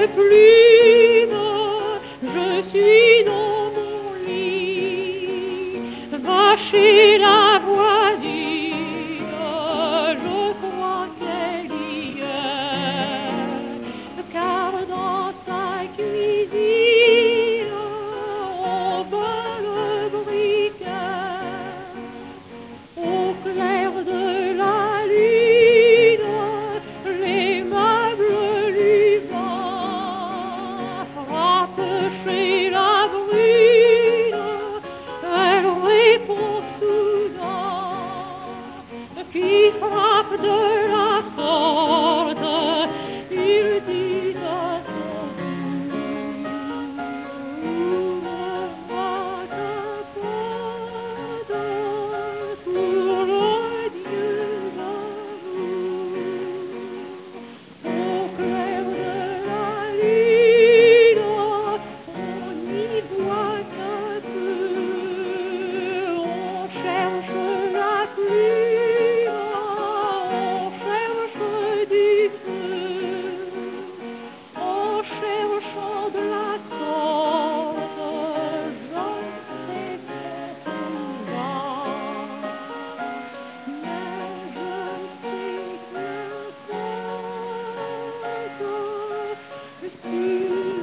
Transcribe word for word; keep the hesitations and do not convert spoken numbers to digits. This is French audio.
plume, je suis dans mon lit, va chez la voisine, je crois qu'elle y est, car dans sa cuisine, on bat le briquet, au clair de la lune, les meubles lui vont, frappe chez la brune, elle répond soudain, qui frappe de la sorte, il dit à son fils, ouvre ta porte pour le Dieu d'amour. Au clair de la lune, on y voit un peu, on cherche la plume, on cherche du feu, en cherchant de la sorte, je sais qu'on trouva, mais je sais que la sorte,